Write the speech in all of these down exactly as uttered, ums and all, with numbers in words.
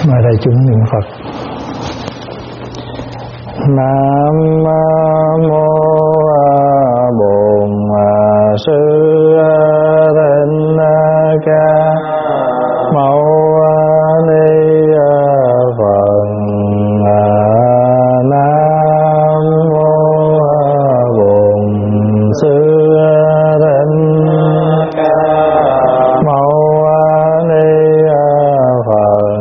Mời đại chúng niệm Phật. Nam mô Bổn Sư Thích Ca Mâu Ni Phật. Nam mô Bổn Sư Thích Ca Mâu Ni Phật.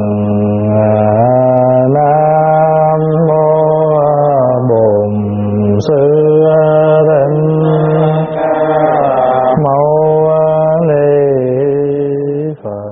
Nam mô Bổn Sư Thích Ca Mâu Ni Phật.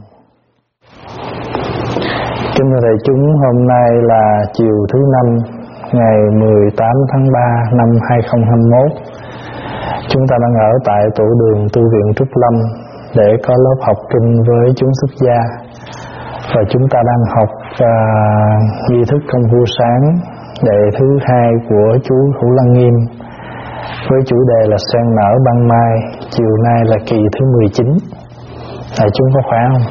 Kính thưa đại chúng, hôm nay là chiều thứ năm, ngày mười tám tháng ba năm hai không hai mốt. Chúng ta đang ở tại tổ đường tu viện Trúc Lâm để có lớp học kinh với chúng xuất gia, và chúng ta đang học uh, nghi thức công phu sáng đệ thứ hai của chú Hữu Lăng Nghiêm, với chủ đề là sen nở ban mai. Chiều nay là kỳ thứ mười chín. Đại chúng có khỏe không?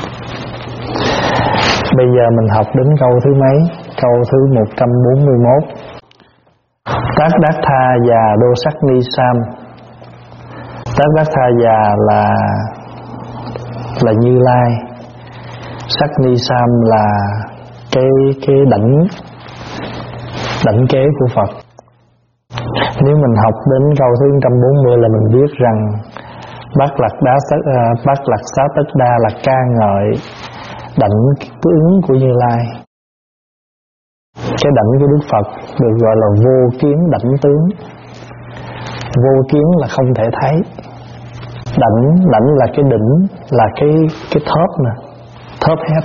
Bây giờ mình học đến câu thứ mấy? Câu thứ một trăm bốn mươi mốt. Tác Đát Tha và Đô Sắc Ni Sam. Tác Đát Tha già là là Như Lai, Sắc Ni Sam là cái cái đảnh đảnh kế của Phật. Nếu mình học đến câu thứ một trăm bốn mươi là mình biết rằng Bát Lạc Đá uh, Bát Lạc Xá Tất Đa là ca ngợi đảnh tướng của Như Lai. Cái đảnh của Đức Phật được gọi là vô kiến đảnh tướng. Vô kiến là không thể thấy. Đảnh, đảnh là cái đỉnh, là cái cái thớp nè, thớp hết.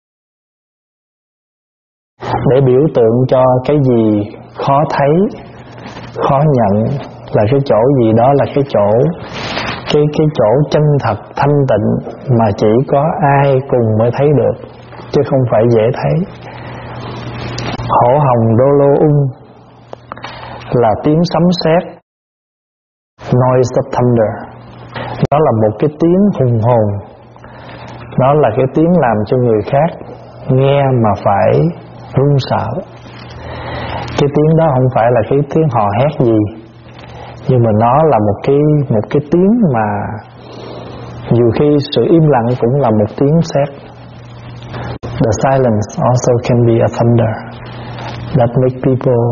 Để biểu tượng cho cái gì khó thấy, khó nhận, là cái chỗ gì đó là cái chỗ cái cái chỗ chân thật thanh tịnh mà chỉ có ai cùng mới thấy được, chứ không phải dễ thấy. Hổ hồng đô lô ung là tiếng sấm sét, noise of thunder. Đó là một cái tiếng hùng hồn. Đó là cái tiếng làm cho người khác nghe mà phải run sợ. Cái tiếng đó không phải là cái tiếng hò hét gì, nhưng mà nó là một cái một cái tiếng mà nhiều khi sự im lặng cũng là một tiếng sét. The silence also can be a thunder that make people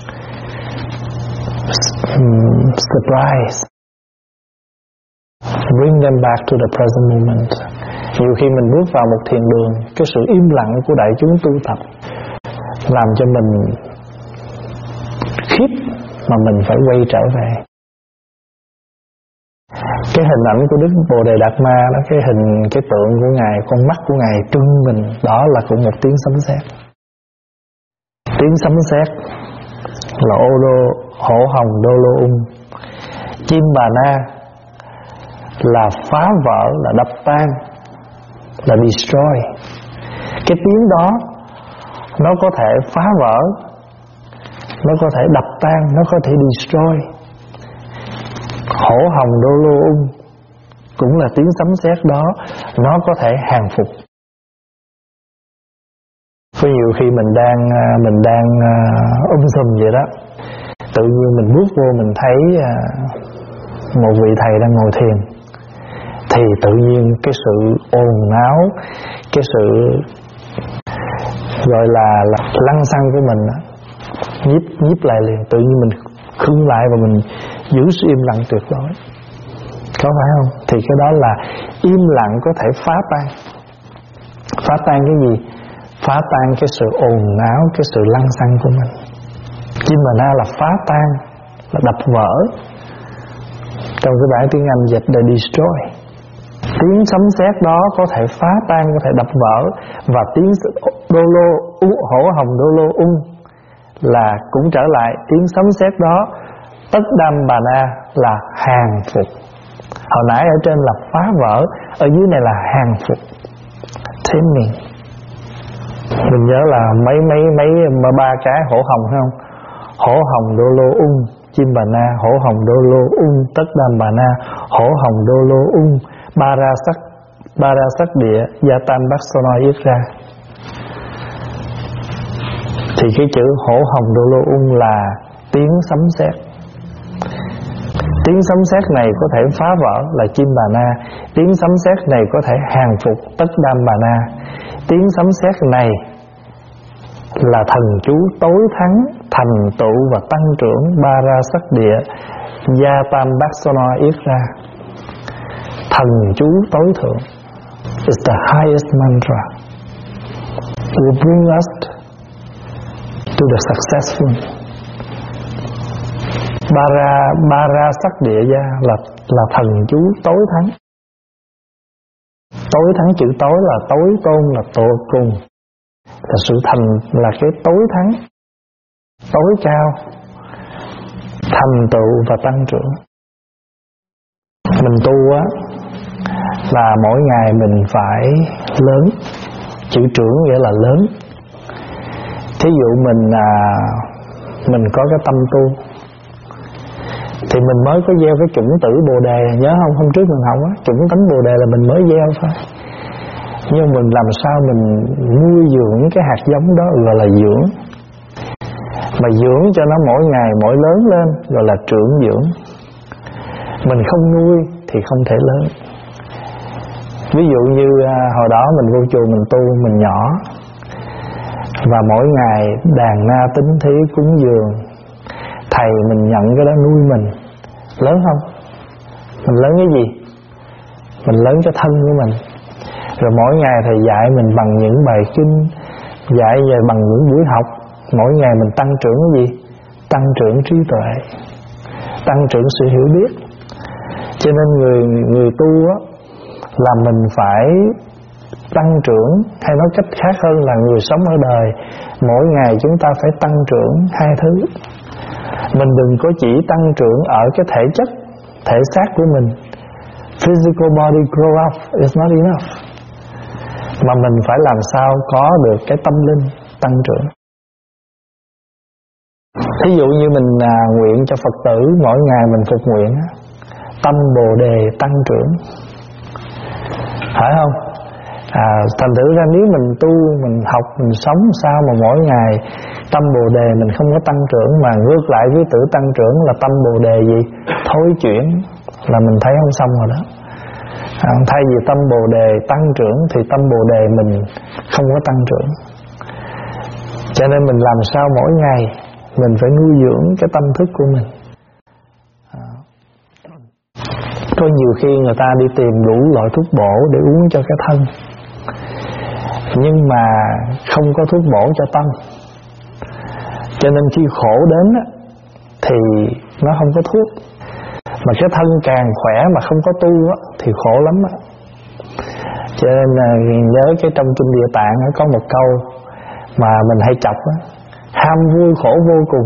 um, surprised, bring them back to the present moment. Nhiều khi mình bước vào một thiền đường, cái sự im lặng của đại chúng tu tập làm cho mình khiếp mà mình phải quay trở về. Cái hình ảnh của Đức Bồ Đề Đạt Ma đó, cái hình, cái tượng của Ngài, con mắt của Ngài trưng mình, đó là cũng một tiếng sấm sét. Tiếng sấm sét là ô đô, hổ hồng đô lô ung. Chim Bà Na là phá vỡ, là đập tan, là destroy. Cái tiếng đó nó có thể phá vỡ, nó có thể đập tan, nó có thể destroy. Hổ hồng đô lô ung cũng là tiếng sấm sét đó, nó có thể hàng phục. Có nhiều khi mình đang mình đang um sùm vậy đó, tự nhiên mình bước vô mình thấy một vị thầy đang ngồi thiền, thì tự nhiên cái sự ồn náo, cái sự gọi là, là lăng xăng của mình đó, nhíp nhíp lại liền. Tự nhiên mình khựng lại và mình giữ sự im lặng tuyệt đối. Có phải không? Thì cái đó là im lặng có thể phá tan. Phá tan cái gì? Phá tan cái sự ồn náo, cái sự lăng xăng của mình. Chim Bà Na là phá tan, là đập vỡ. Trong cái bản tiếng Anh dịch là destroy. Tiếng sấm sét đó có thể phá tan, có thể đập vỡ. Và tiếng đô lô, hổ hồng đô lô ung là cũng trở lại tiếng sấm sét đó. Tất Đam Bà Na là hàng phục. Hồi nãy ở trên là phá vỡ, ở dưới này là hàng phục. Thế mình Mình nhớ là mấy mấy mấy ba cái hổ hồng phải không? Hổ hồng đô lô ung, chim Bà Na, hổ hồng đô lô ung, Tất Đam Bà Na, hổ hồng đô lô ung, ba ra sắc ba ra sắc địa, gia tam bát so noi yết ra. Thì cái chữ hổ hồng đô lô ung là tiếng sấm sét. Tiếng sấm sét này có thể phá vỡ là chim bà na. Tiếng sấm sét này có thể hàng phục tất đam bà na. Tiếng sấm sét này là thần chú tối thắng, thành tựu và tăng trưởng ba ra sắc địa, gia tam bát sono yết ra. Thần chú tối thượng is the highest mantra. Will bring us to the successful. Ba ra, ba ra sắc địa gia là, là thần chú tối thắng. Tối thắng, chữ tối là tối tôn, là tột cùng, là sự thành, là cái tối thắng, tối cao, thành tựu và tăng trưởng. Mình tu á là mỗi ngày mình phải lớn. Chữ trưởng nghĩa là lớn. Thí dụ mình à, mình có cái tâm tu thì mình mới có gieo cái chủng tử Bồ Đề. Nhớ không? Hôm trước mình học á, chủng tánh Bồ Đề là mình mới gieo thôi. Nhưng mình làm sao mình nuôi dưỡng cái hạt giống đó gọi là dưỡng. Mà dưỡng cho nó mỗi ngày mỗi lớn lên gọi là trưởng dưỡng. Mình không nuôi thì không thể lớn. Ví dụ như à, hồi đó mình vô chùa mình tu, mình nhỏ, và mỗi ngày đàn na tính thí cúng dường, thầy mình nhận cái đó nuôi mình. Lớn không? Mình lớn cái gì? Mình lớn cho thân của mình. Rồi mỗi ngày thầy dạy mình bằng những bài kinh, dạy về bằng những buổi học. Mỗi ngày mình tăng trưởng cái gì? Tăng trưởng trí tuệ, tăng trưởng sự hiểu biết. Cho nên người người tu á, là mình phải tăng trưởng, hay nói cách khác hơn là người sống ở đời, mỗi ngày chúng ta phải tăng trưởng hai thứ. Mình đừng có chỉ tăng trưởng ở cái thể chất, thể xác của mình. Physical body grow up is not enough. Mà mình phải làm sao có được cái tâm linh tăng trưởng. Thí dụ như mình à, nguyện cho Phật tử mỗi ngày mình phục nguyện, tâm Bồ Đề tăng trưởng, phải không? À, thành thử ra nếu mình tu, mình học, mình sống sao mà mỗi ngày tâm Bồ Đề mình không có tăng trưởng, mà ngược lại với tự tăng trưởng là tâm Bồ Đề gì? Thối chuyển, là mình thấy không xong rồi đó. À, thay vì tâm Bồ Đề tăng trưởng thì tâm Bồ Đề mình không có tăng trưởng. Cho nên mình làm sao mỗi ngày mình phải nuôi dưỡng cái tâm thức của mình. À, có nhiều khi người ta đi tìm đủ loại thuốc bổ để uống cho cái thân, nhưng mà không có thuốc bổ cho tâm. Cho nên khi khổ đến á, thì nó không có thuốc. Mà cái thân càng khỏe mà không có tu á, thì khổ lắm á. Cho nên là nhớ cái trong Kinh Địa Tạng á, có một câu mà mình hay chọc á: ham vui khổ vô cùng.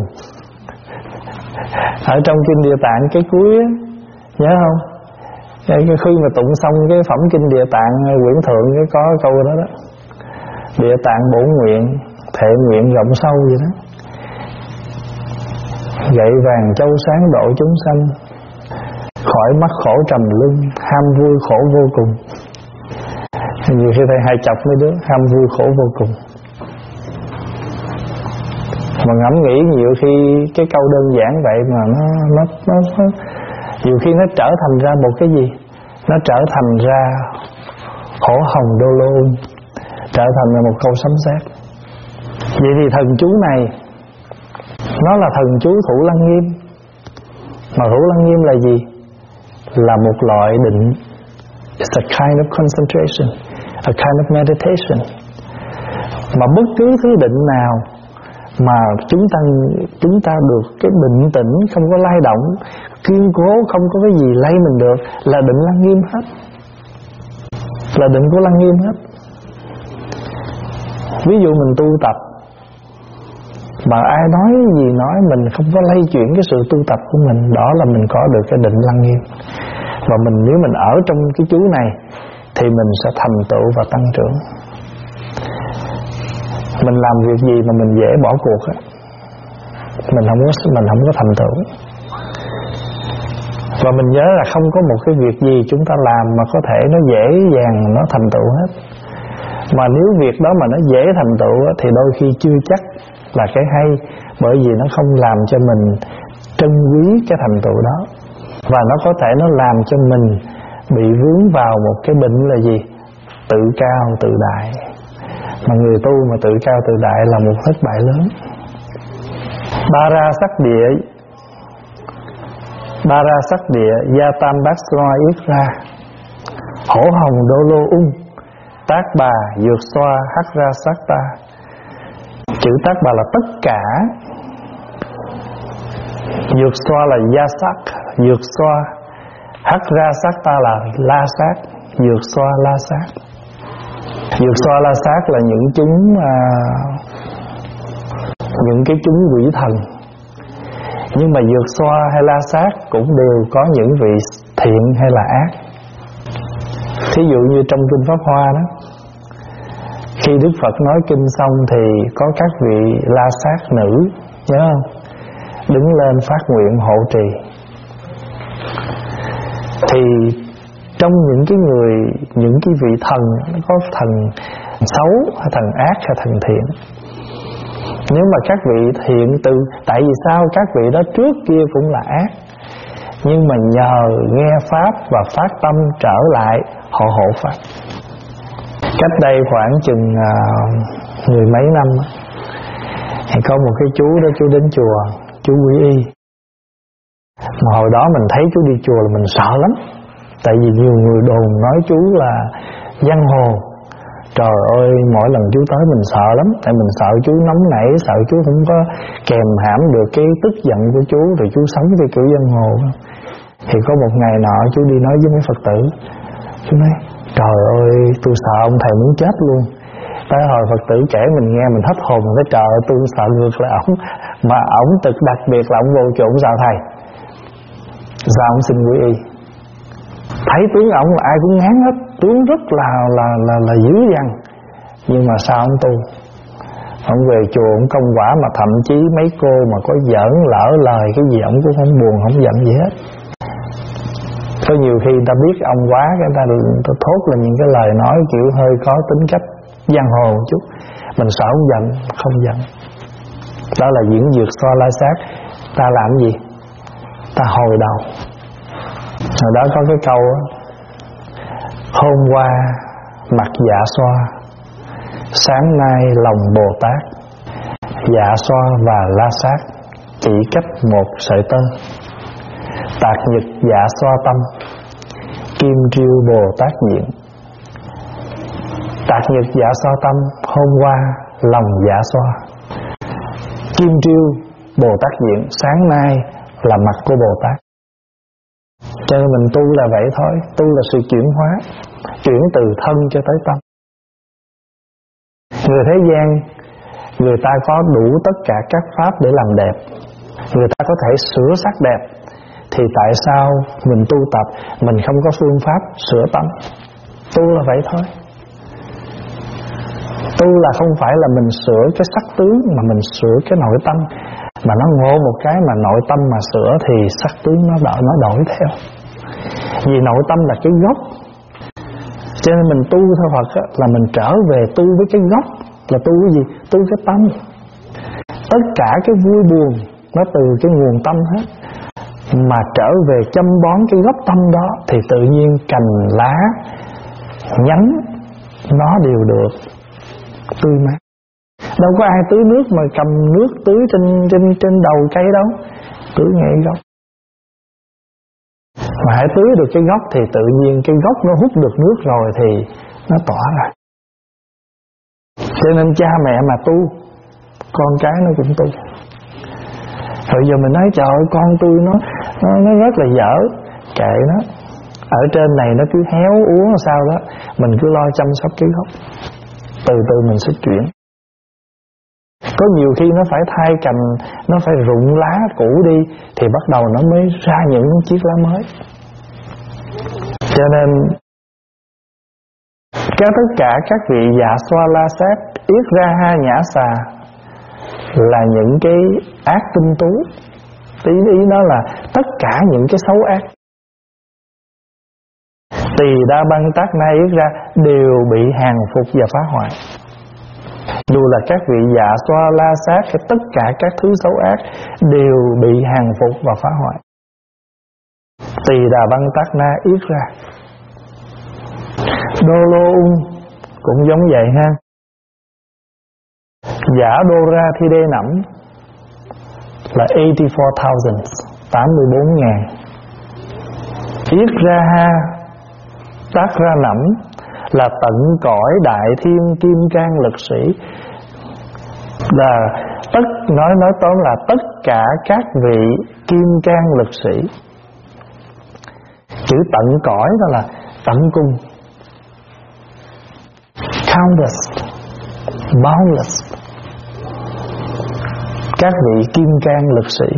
Ở trong Kinh Địa Tạng cái cuối á, nhớ không? Cái khi mà tụng xong cái phẩm Kinh Địa Tạng quyển thượng cái có câu đó đó: Địa Tạng bổn nguyện, thệ nguyện rộng sâu vậy đó. Gậy vàng châu sáng độ chúng sanh, khỏi mắc khổ trầm luân, ham vui khổ vô cùng. Nhiều khi thầy hay chọc mấy đứa ham vui khổ vô cùng. Mà ngẫm nghĩ nhiều khi cái câu đơn giản vậy mà nó, nó, nó, nó nhiều khi nó trở thành ra một cái gì? Nó trở thành ra hổ hồng đô lô, trở thành ra một câu sấm sét. Vậy thì thần chú này nó là thần chú Thủ Lăng Nghiêm. Mà Thủ Lăng Nghiêm là gì? Là một loại định. It's a kind of concentration, a kind of meditation. Mà bất cứ thứ định nào mà chúng ta chúng ta được cái bình tĩnh, không có lay động, kiên cố, không có cái gì lay mình được, là định Lăng Nghiêm hết, là định của Lăng Nghiêm hết. Ví dụ mình tu tập mà ai nói gì nói, mình không có lay chuyển cái sự tu tập của mình, đó là mình có được cái định Lăng Nghiêm. Và mình nếu mình ở trong cái chú này thì mình sẽ thành tựu và tăng trưởng. Mình làm việc gì mà mình dễ bỏ cuộc á, mình không có mình không có thành tựu. Và mình nhớ là không có một cái việc gì chúng ta làm mà có thể nó dễ dàng nó thành tựu hết. Mà nếu việc đó mà nó dễ thành tựu thì đôi khi chưa chắc là cái hay, bởi vì nó không làm cho mình trân quý cái thành tựu đó. Và nó có thể nó làm cho mình bị vướng vào một cái bệnh là gì? Tự cao tự đại. Mà người tu mà tự cao tự đại là một thất bại lớn. Ba ra sắc địa, ba ra sắc địa, gia tam bát xoa yết ra, hổ hồng đô lô ung, tác bà dược xoa hắc ra sắc ta. Chữ tác bà là tất cả, dược xoa là gia sắc, dược xoa hắc ra sắc ta là la sát, dược xoa la sát. Dược xoa la sát là những chúng à, những cái chúng quỷ thần. Nhưng mà dược xoa hay la sát cũng đều có những vị thiện hay là ác. Thí dụ như trong kinh Pháp Hoa đó, khi Đức Phật nói kinh xong thì có các vị la sát nữ, nhớ không? Đứng lên phát nguyện hộ trì. Thì trong những cái người, những cái vị thần, nó có thần xấu hay thần ác hay thần thiện. Nếu mà các vị thiện từ, tại vì sao các vị đó trước kia cũng là ác, nhưng mà nhờ nghe Pháp và phát tâm trở lại, họ hộ Pháp. Cách đây khoảng chừng uh, mười mấy năm thì có một cái chú đó, chú đến chùa, chú Quý Y. Mà hồi đó mình thấy chú đi chùa là mình sợ lắm. Tại vì nhiều người đồn nói chú là giang hồ. Trời ơi, mỗi lần chú tới mình sợ lắm. Tại mình sợ chú nóng nảy, sợ chú không có kèm hãm được cái tức giận của chú, rồi chú sống theo kiểu giang hồ. Thì có một ngày nọ chú đi nói với mấy Phật tử, chú nói trời ơi, tôi sợ ông thầy muốn chết luôn. Tới hồi Phật tử kể mình nghe mình hết hồn. Mình nói trời ơi, tôi sợ ngược lại ổng. Mà ổng thực đặc biệt là ổng vô trộn sao thầy. Sao ông xin Quý Y? Thấy tướng ổng là ai cũng ngán hết, tướng rất là là là là dữ dằn. Nhưng mà sao ông tu? Ông về chùa ông công quả, mà thậm chí mấy cô mà có giỡn lỡ lời cái gì ổng cũng không buồn, không giận gì hết. Có nhiều khi ta biết ông quá, cái ta, ta thốt là những cái lời nói kiểu hơi có tính cách giang hồ một chút. Mình sợ không giận, không giận. Đó là diễn dược xoa la sát. Ta làm gì? Ta hồi đầu. Hồi đó có cái câu đó, hôm qua mặt dạ xoa, sáng nay lòng Bồ Tát. Dạ xoa và la sát chỉ cách một sợi tơ. Tạc nhật dạ xoa tâm, kim triêu Bồ Tát diện. Tạc nhật dạ xoa tâm, hôm qua lòng dạ xoa. Kim triêu Bồ Tát diện, sáng nay là mặt của Bồ Tát. Cho nên mình tu là vậy thôi. Tu là sự chuyển hóa, chuyển từ thân cho tới tâm. Người thế gian, người ta có đủ tất cả các pháp để làm đẹp, người ta có thể sửa sắc đẹp. Thì tại sao mình tu tập mình không có phương pháp sửa tâm? Tu là vậy thôi. Tu là không phải là mình sửa cái sắc tướng, mà mình sửa cái nội tâm. Mà nó ngộ một cái mà nội tâm mà sửa thì sắc tướng nó đổi, nó đổi theo. Vì nội tâm là cái gốc. Cho nên mình tu theo Phật á, là mình trở về tu với cái gốc. Là tu cái gì? Tu cái tâm. Tất cả cái vui buồn nó từ cái nguồn tâm hết. Mà trở về chăm bón cái gốc tâm đó thì tự nhiên cành lá, nhánh nó đều được tươi mát. Đâu có ai tưới nước mà cầm nước tưới trên trên trên đầu cây đâu, tưới ngay gốc. Mà hãy tưới được cái gốc thì tự nhiên cái gốc nó hút được nước rồi thì nó tỏa ra. Cho nên cha mẹ mà tu, con cái nó cũng tu. Rồi giờ mình nói trời ơi con tôi nó nó, nó rất là dở, kệ nó. Ở trên này nó cứ héo úa sao đó, mình cứ lo chăm sóc cái gốc. Từ từ mình sẽ chuyển. Có nhiều khi nó phải thay cành, nó phải rụng lá cũ đi thì bắt đầu nó mới ra những chiếc lá mới. Cho nên các tất cả các vị dạ xoa la sát, yết ra ha nhã xà là những cái ác tinh tú. Ý ý nó là tất cả những cái xấu ác. Tỳ Đa Băng Tát Na Yết Ra đều bị hàng phục và phá hoại. Dù là các vị Dạ Xoa, La Sát hay tất cả các thứ xấu ác đều bị hàng phục và phá hoại. Tỳ Đà Băng Tát Na Yết Ra. Đô Lô Ung cũng giống vậy ha. Giả Đô Ra Thi Đê Nẫm là tám mươi bốn thousand, tám mươi bốn ngàn. Yết Ra Ha Tát Ra Nẫm là tận cõi đại thiên kim cang lực sĩ, là tất nói nói tóm là tất cả các vị kim cang lực sĩ. Chữ tận cõi đó là tận cùng, countless, boundless, các vị kim cang lực sĩ.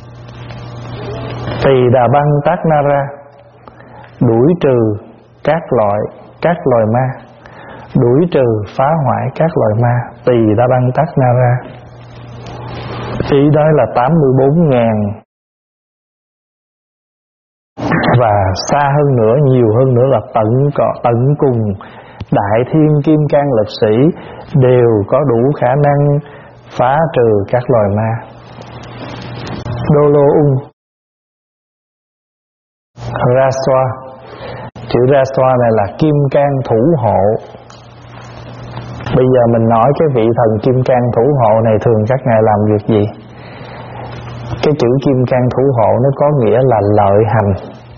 Tỳ Đà Băng Tát Na Ra đuổi trừ các loại các loài ma, đuổi trừ phá hoại các loài ma. Tỳ Đà Băng Tát Na Ra. Ý đó là tám mươi bốn ngàn. Và xa hơn nữa, nhiều hơn nữa là tận cọ, tận cùng đại thiên kim cang lực sĩ đều có đủ khả năng phá trừ các loài ma. Đô Lô Ung. Ra Xoa. Chữ Ra Xoa này là kim cang thủ hộ. Bây giờ mình nói cái vị thần kim cang thủ hộ này thường các ngài làm việc gì? Cái chữ kim cang thủ hộ nó có nghĩa là lợi hành,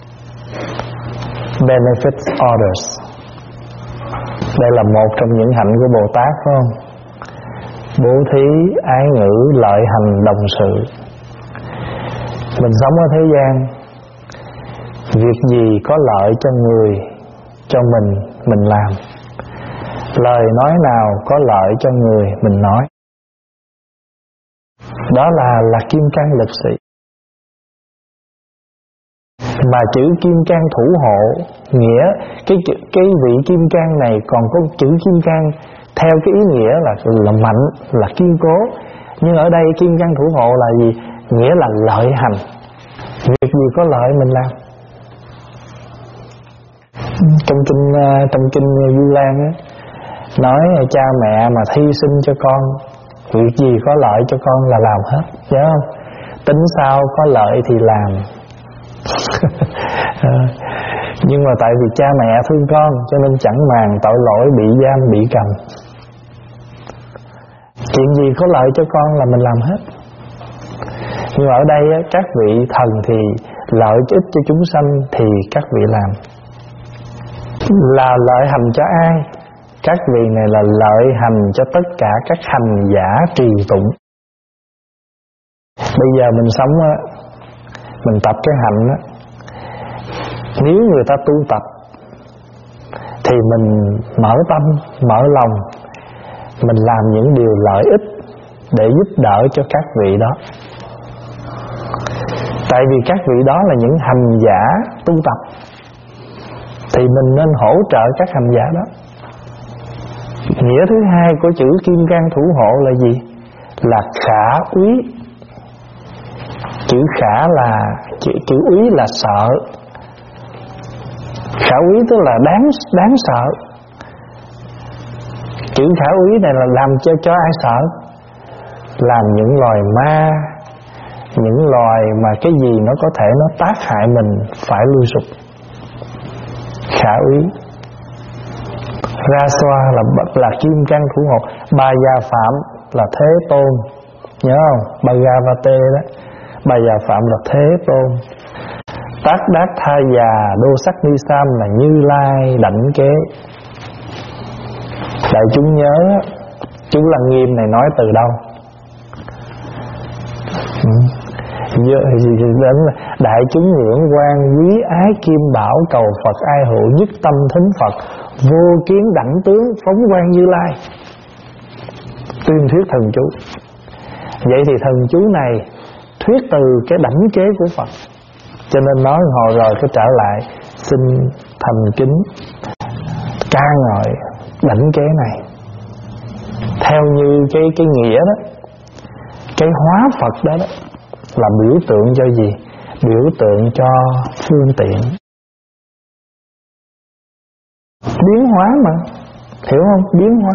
benefit orders. Đây là một trong những hạnh của Bồ Tát, phải không? Bố thí, ái ngữ, lợi hành, đồng sự. Mình sống ở thế gian, việc gì có lợi cho người, cho mình, mình làm. Lời nói nào có lợi cho người, mình nói. Đó là là kim cang lực sĩ. Mà chữ kim cang thủ hộ nghĩa cái cái vị kim cang này còn có chữ kim cang theo cái ý nghĩa là là mạnh, là kiên cố. Nhưng ở đây kim cang thủ hộ là gì? Nghĩa là lợi hành. Việc gì có lợi mình làm. Trong kinh trong kinh Du Lan á, nói cha mẹ mà hy sinh cho con, việc gì có lợi cho con là làm hết, nhớ không? Tính sao có lợi thì làm. Nhưng mà tại vì cha mẹ thương con cho nên chẳng màng tội lỗi bị giam, bị cầm. Chuyện gì có lợi cho con là mình làm hết. Nhưng mà ở đây á, các vị thần thì lợi ích cho chúng sanh thì các vị làm. Là lợi hành cho ai? Các vị này là lợi hành cho tất cả các hành giả trì tụng. Bây giờ mình sống á, mình tập cái hạnh á, nếu người ta tu tập thì mình mở tâm, mở lòng, mình làm những điều lợi ích để giúp đỡ cho các vị đó. Tại vì các vị đó là những hành giả tu tập, thì mình nên hỗ trợ các hành giả đó. Nghĩa thứ hai của chữ kim cang thủ hộ là gì? Là khả úy. Chữ khả là chữ, chữ úy là sợ. Khả úy tức là đáng đáng sợ. Chữ khả úy này là làm cho cho ai sợ? Làm những loài ma, những loài mà cái gì nó có thể nó tác hại mình phải lui sụp. Khả úy. Ra Xoa là là kim cang thủ hộ. Bà Già Phạm là Thế Tôn, nhớ không? Bhagavate đó. Bà Già Phạm là Thế Tôn. Tát Đát Tha Già Đô Sắc Ni Sam là Như Lai Đảnh Kế. Đại chúng nhớ chú Lăng Nghiêm này nói từ đâu? Đại chúng ngưỡng quan quý ái kim bảo, cầu Phật ai hữu nhất tâm thính Phật, vô kiến đảnh tướng phóng quang Như Lai. Tuyên thuyết thần chú. Vậy thì thần chú này thuyết từ cái đảnh kế của Phật, cho nên nói hồi rồi cái trở lại xin thành kính ca ngợi đảnh kế này theo như cái cái nghĩa đó. Cái hóa Phật đó, đó là biểu tượng cho gì? Biểu tượng cho phương tiện. Biến hóa mà, hiểu không? Biến hóa.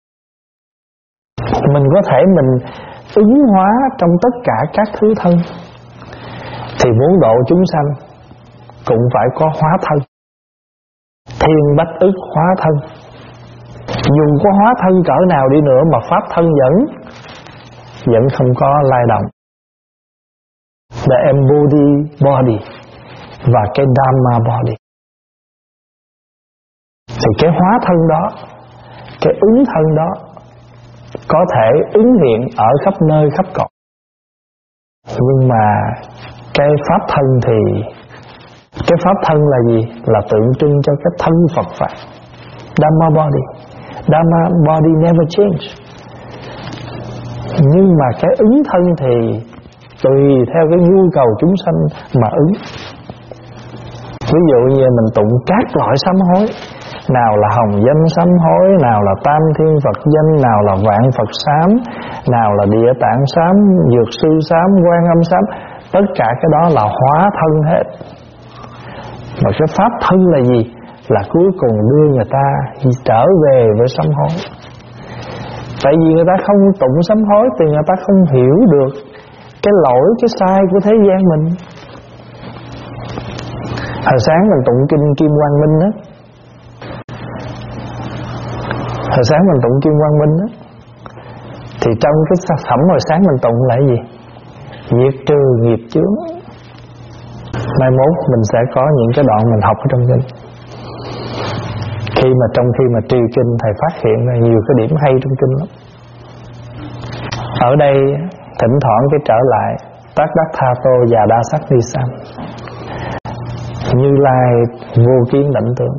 Mình có thể mình ứng hóa trong tất cả các thứ thân, thì muốn độ chúng sanh cũng phải có hóa thân. Thiên bách ức hóa thân. Dù có hóa thân cỡ nào đi nữa mà pháp thân vẫn Vẫn không có lay động. The embodied body và cái Dhamma body. Thì cái hóa thân đó, cái ứng thân đó có thể ứng hiện ở khắp nơi khắp cõi. Nhưng mà cái pháp thân thì cái pháp thân là gì? Là tượng trưng cho cái thân Phật Pháp, Dhamma body. Dhamma body never change. Nhưng mà cái ứng thân thì tùy theo cái nhu cầu chúng sanh mà ứng. Ví dụ như mình tụng các loại sám hối, nào là hồng danh sám hối, nào là tam thiên Phật danh, nào là vạn Phật sám, nào là địa tạng sám, dược sư sám, quan âm sám, tất cả cái đó là hóa thân hết. Mà cái pháp thân là gì? Là cuối cùng đưa người ta trở về với sám hối. Tại vì người ta không tụng sám hối thì người ta không hiểu được cái lỗi, cái sai của thế gian mình. Hồi sáng mình tụng kinh Kim Quang Minh đó. Hồi sáng mình tụng Kim Quang Minh đó, thì trong cái phẩm hồi sáng mình tụng là cái gì? Diệt trừ nghiệp chướng. Mai mốt mình sẽ có những cái đoạn mình học ở trong kinh. Khi mà trong khi mà trì kinh, thầy phát hiện ra nhiều cái điểm hay trong kinh lắm. Ở đây thỉnh thoảng cái trở lại Tác Đắc Tha Tô và Đa Sắc Ni Sam. Như Lai vô kiến đảnh tướng.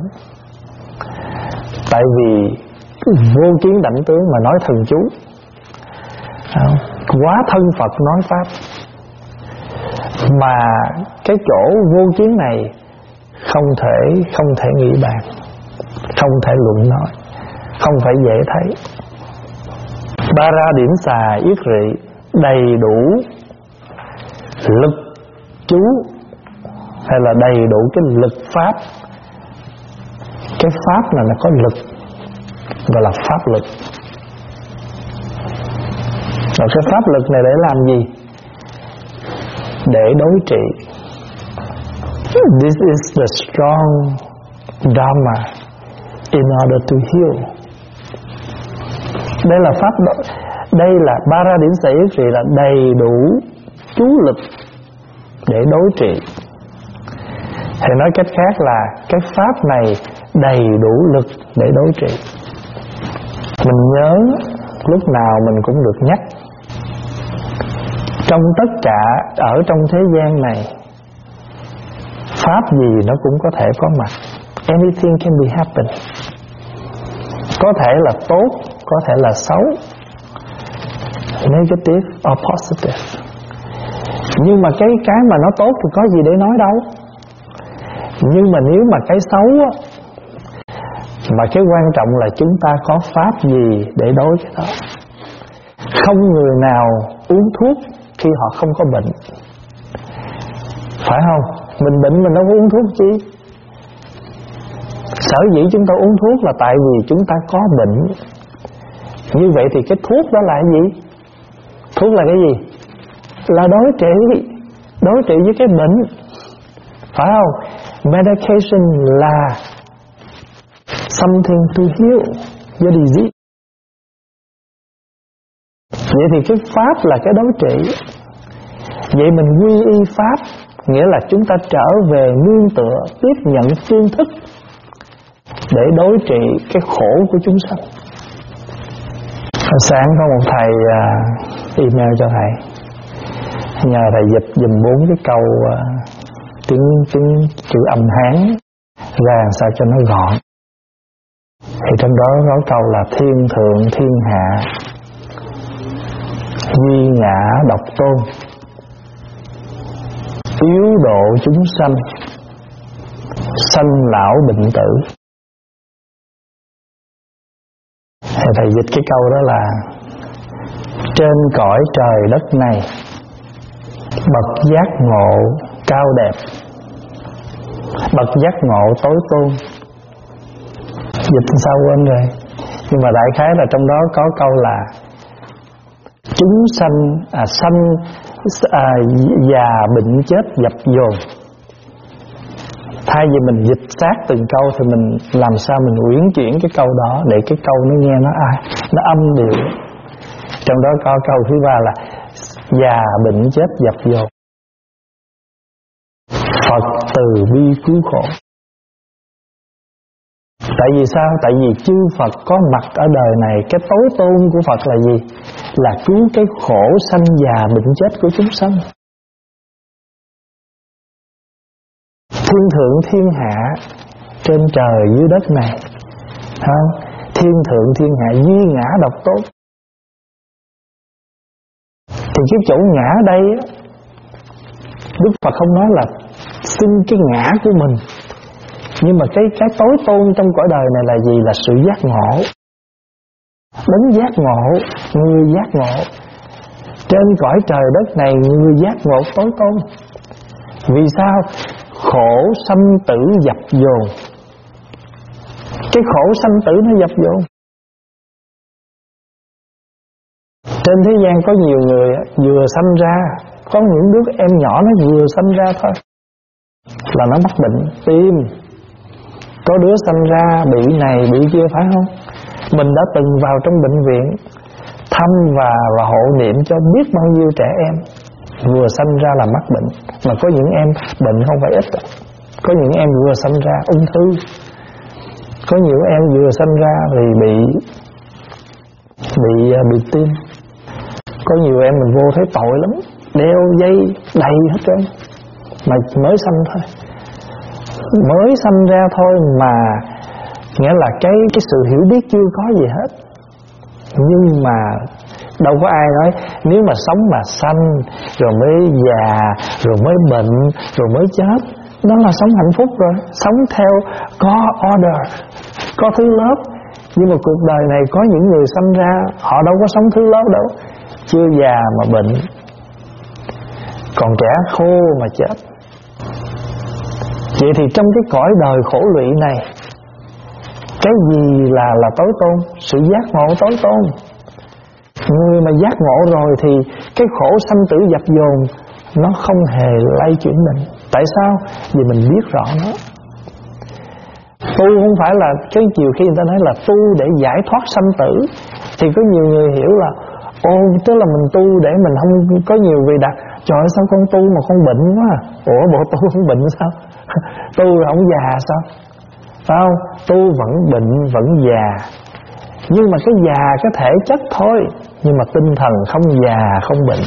Tại vì vô kiến đảnh tướng mà nói thần chú, quá thân Phật nói pháp. Mà cái chỗ vô kiến này không thể không thể nghĩ bàn, không thể luận nói, không phải dễ thấy. Ba ra điểm xà yết rị, đầy đủ lực chú hay là đầy đủ cái lực pháp. Cái pháp là nó có lực, gọi là pháp lực. Và cái pháp lực này để làm gì? Để đối trị. This is the strong Dhamma in order to heal. Đây là pháp đó. Đây là ba ra điểm xà yết rị, là đầy đủ chú lực để đối trị. Thì nói cách khác là cái pháp này đầy đủ lực để đối trị. Mình nhớ lúc nào mình cũng được nhắc, trong tất cả ở trong thế gian này, pháp gì nó cũng có thể có mặt. Anything can be happen. Có thể là tốt, có thể là xấu, negative or positive. Nhưng mà cái cái mà nó tốt thì có gì để nói đâu. Nhưng mà nếu mà cái xấu á, mà cái quan trọng là chúng ta có pháp gì để đối cái đó. Không người nào uống thuốc khi họ không có bệnh, phải không? Mình bệnh mình đâu có uống thuốc chi. Sở dĩ chúng ta uống thuốc là tại vì chúng ta có bệnh. Như vậy thì cái thuốc đó là cái gì? Thuốc là cái gì? Là đối trị, đối trị với cái bệnh, phải không? Medication là something to heal the disease. Vậy thì cái pháp là cái đối trị. Vậy mình quy y pháp, nghĩa là chúng ta trở về nương tựa, tiếp nhận phương thức để đối trị cái khổ của chúng sanh. Sáng có một thầy uh, email cho thầy, nhờ thầy dịch dùm bốn cái câu uh, tiếng tiếng chữ âm Hán ra sao cho nó gọn. Thì trong đó có câu là thiên thượng thiên hạ, duy ngã độc tôn, yếu độ chúng sanh, sanh lão bệnh tử. Thì thầy dịch cái câu đó là trên cõi trời đất này, bậc giác ngộ cao đẹp, bậc giác ngộ tối tôn, Dịch sao quên rồi. Nhưng mà đại khái là trong đó có câu là chúng sanh à, sanh à, già bệnh chết dập dồn. Thay vì mình dịch sát từng câu thì mình làm sao mình uyển chuyển cái câu đó để cái câu nó nghe nó ai nó âm điệu. Trong đó có câu thứ ba là già bệnh chết dập dồn, Phật từ bi cứu khổ. Tại vì sao? Tại vì chư Phật có mặt ở đời này, cái tối tôn của Phật là gì? Là cứu cái khổ sanh già bệnh chết của chúng sanh. Thiên thượng thiên hạ trên trời dưới đất này, không? Thiên thượng thiên hạ duy ngã độc tốt. Thì cái chỗ ngã đây Đức Phật không nói là xưng cái ngã của mình, nhưng mà cái cái tối tôn trong cõi đời này là gì? Là sự giác ngộ. Đấng giác ngộ, người giác ngộ. Trên cõi trời đất này người giác ngộ tối tôn. Vì sao? Khổ sanh tử dập dồn. Cái khổ sanh tử nó dập dồn. Trên thế gian có nhiều người vừa sanh ra, có những đứa em nhỏ nó vừa sanh ra thôi là nó mắc bệnh tim. Có đứa sanh ra bị này bị kia, phải không? Mình đã từng vào trong bệnh viện thăm và, và hộ niệm cho biết bao nhiêu trẻ em vừa sanh ra là mắc bệnh. Mà có những em bệnh không phải ít. Có những em vừa sanh ra ung thư. Có nhiều em vừa sanh ra thì bị Bị bị tim. Có nhiều em mình vô thấy tội lắm, đeo dây đầy hết trơn, mà mới sanh thôi. Mới sanh ra thôi mà nghĩa là cái cái sự hiểu biết chưa có gì hết. Nhưng mà đâu có ai nói nếu mà sống mà sanh rồi mới già, rồi mới bệnh, rồi mới chết, đó là sống hạnh phúc rồi. Sống theo có order, có thứ lớp. Nhưng mà cuộc đời này có những người sanh ra họ đâu có sống thứ lớp đâu. Chưa già mà bệnh, còn trẻ khô mà chết. Vậy thì trong cái cõi đời khổ lụy này, cái gì là là tối tôn? Sự giác ngộ tối tôn. Người mà giác ngộ rồi thì cái khổ sanh tử dập dồn nó không hề lay chuyển mình. Tại sao? Vì mình biết rõ nó. Tu không phải là cái chiều khi người ta nói là tu để giải thoát sanh tử, thì có nhiều người hiểu là ồ, tức là mình tu để mình không có nhiều vì đặt. Trời ơi, sao con tu mà con bệnh quá à? Ủa, bộ tu không bệnh sao? Tu rồi không già sao? Phải không? Tu vẫn bệnh, vẫn già. Nhưng mà cái già cái thể chất thôi, nhưng mà tinh thần không già, không bệnh.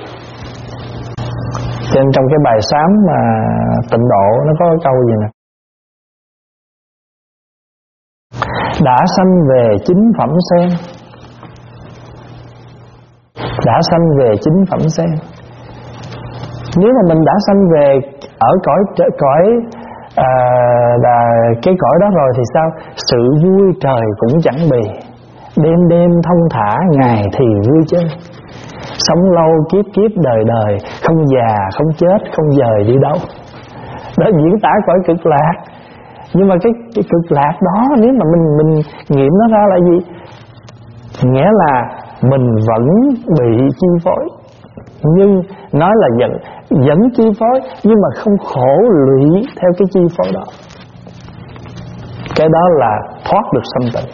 Trên trong cái bài sám mà Tịnh Độ nó có cái câu gì nè: đã sanh về chính phẩm sen. Đã sanh về chính phẩm sen. Nếu mà mình đã sanh về ở cõi cõi à, là cái cõi đó rồi thì sao? Sự vui trời cũng chẳng bì, đêm đêm thông thả, ngày thì vui chơi. Sống lâu kiếp kiếp đời đời, không già không chết, không dời đi đâu. Đó diễn tả cõi cực lạc. Nhưng mà cái, cái cực lạc đó nếu mà mình mình nghiệm nó ra là gì? Nghĩa là mình vẫn bị chi phối, nhưng nói là vẫn vẫn chi phối, nhưng mà không khổ lụy theo cái chi phối đó. Cái đó là thoát được sanh tử.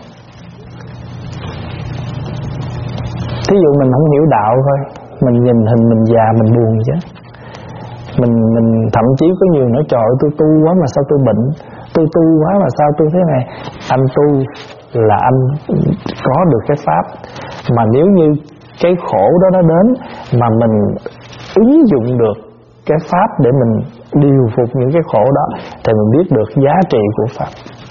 Thí dụ mình không hiểu đạo thôi, mình nhìn hình mình già mình buồn chứ. Mình mình thậm chí có nhiều nói trời ơi, tôi tu quá mà sao tôi bệnh, tôi tu quá mà sao tôi thế này. Anh tu là anh có được cái pháp, mà nếu như cái khổ đó nó đến mà mình ứng dụng được cái pháp để mình điều phục những cái khổ đó, thì mình biết được giá trị của pháp.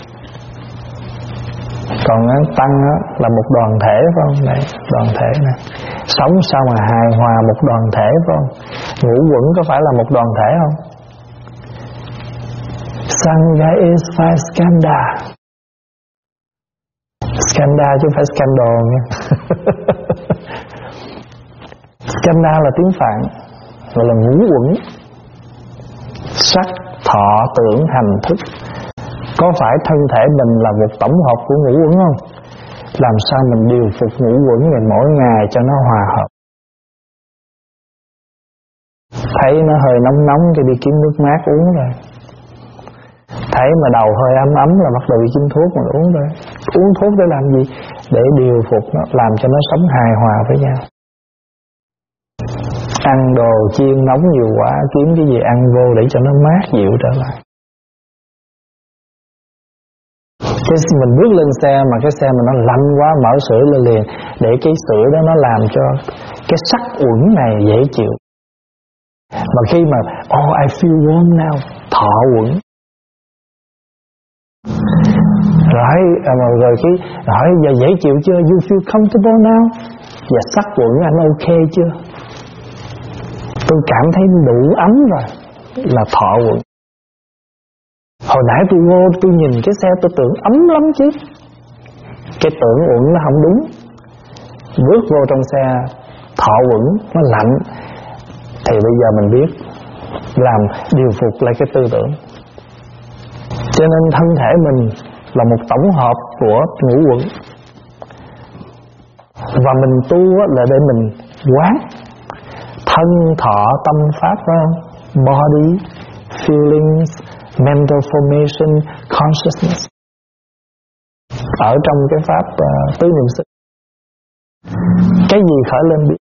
Còn tăng là một đoàn thể, phải không? Đây, đoàn thể này sống sao mà hài hòa một đoàn thể, phải không? Ngũ quẩn có phải là một đoàn thể không? Sangha is five skanda. Skanda chứ không phải scandal nha. Skanda là tiếng Phạn, gọi là ngũ quẩn: sắc, thọ, tưởng, hành, thức. Có phải thân thể mình là một tổng hợp của ngũ uẩn không? Làm sao mình điều phục ngũ uẩn này mỗi ngày cho nó hòa hợp. Thấy nó hơi nóng nóng thì đi kiếm nước mát uống rồi. Thấy mà đầu hơi ấm ấm là bắt đầu đi kiếm thuốc mà uống rồi. Uống thuốc để làm gì? Để điều phục nó, làm cho nó sống hài hòa với nhau. Ăn đồ chiên nóng nhiều quá, kiếm cái gì ăn vô để cho nó mát dịu trở lại. Cái mình bước lên xe mà cái xe mà nó lạnh quá, mở sưởi lên liền, để cái sưởi đó nó làm cho cái sắc uẩn này dễ chịu. Mà khi mà oh I feel warm now, thọ uẩn. Rồi, mà rồi cái hỏi giờ dễ chịu chưa? You feel comfortable now? Và sắc uẩn anh ok chưa? Tôi cảm thấy đủ ấm rồi, là thọ uẩn. Hồi nãy tôi vô tôi nhìn cái xe tôi tưởng ấm lắm chứ. Cái tưởng uẩn nó không đúng. Bước vô trong xe thọ uẩn nó lạnh, thì bây giờ mình biết làm điều phục lại cái tư tưởng. Cho nên thân thể mình là một tổng hợp của ngũ uẩn. Và mình tu là để mình quán thân thọ tâm pháp, phải không? Body, feelings, mental formation, consciousness. Ở trong cái pháp uh, tứ niệm xứ. Cái gì khởi lên biết.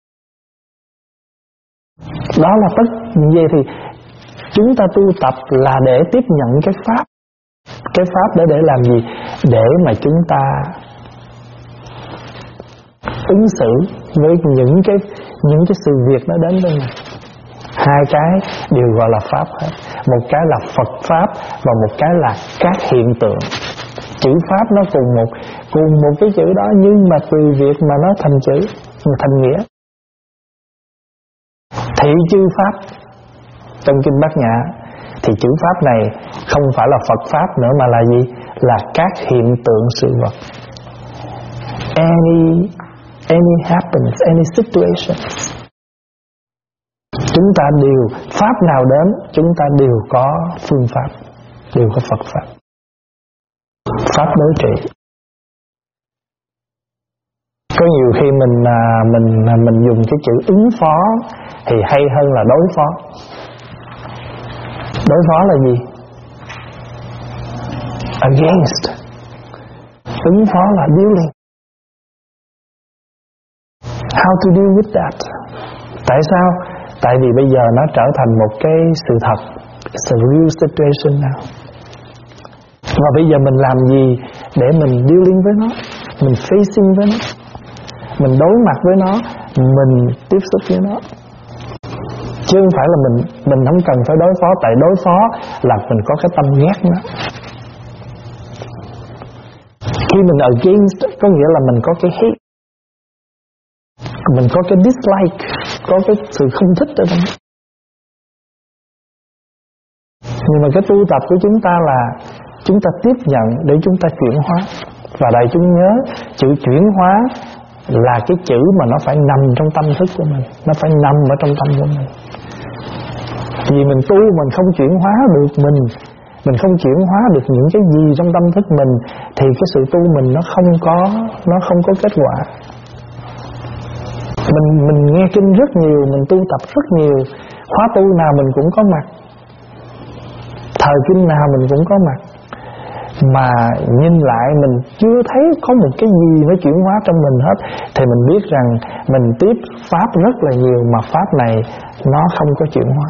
Đó là tất. Vậy thì chúng ta tu tập là để tiếp nhận cái pháp. Cái pháp để để làm gì? Để mà chúng ta ứng xử với những cái những cái sự việc nó đến với mình. Hai cái đều gọi là pháp hết. Một cái là Phật pháp và một cái là các hiện tượng. Chữ pháp nó cùng một cùng một cái chữ đó, nhưng mà từ việc mà nó thành chữ, thành nghĩa. Thị chư pháp trong kinh Bát Nhã, thì chữ pháp này không phải là Phật pháp nữa mà là gì? Là các hiện tượng sự vật. Any any happens, any situation. Chúng ta đều, pháp nào đến, chúng ta đều có phương pháp, đều có Phật pháp. Pháp đối trị. Có nhiều khi mình mình mình dùng cái chữ ứng phó thì hay hơn là đối phó. Đối phó là gì? Against. Ứng phó là dealing. How to deal with that? Tại sao? Tại vì bây giờ nó trở thành một cái sự thật. It's a real situation now. Và bây giờ mình làm gì để mình dealing với nó? Mình facing với nó, mình đối mặt với nó, mình tiếp xúc với nó. Chứ không phải là mình mình không cần phải đối phó. Tại đối phó là mình có cái tâm ghét nó. Khi mình against có nghĩa là mình có cái hate, mình có cái dislike, có cái sự không thích ở trong. Nhưng mà cái tu tập của chúng ta là chúng ta tiếp nhận để chúng ta chuyển hóa. Và đại chúng nhớ, chữ chuyển hóa là cái chữ mà nó phải nằm trong tâm thức của mình, nó phải nằm ở trong tâm của mình. Vì mình tu mình không chuyển hóa được mình, mình không chuyển hóa được những cái gì trong tâm thức mình, thì cái sự tu mình nó không có, nó không có kết quả. Mình mình nghe kinh rất nhiều, mình tu tập rất nhiều, khóa tu nào mình cũng có mặt, thời kinh nào mình cũng có mặt, mà nhìn lại mình chưa thấy có một cái gì nó chuyển hóa trong mình hết, thì mình biết rằng mình tiếp pháp rất là nhiều mà pháp này nó không có chuyển hóa.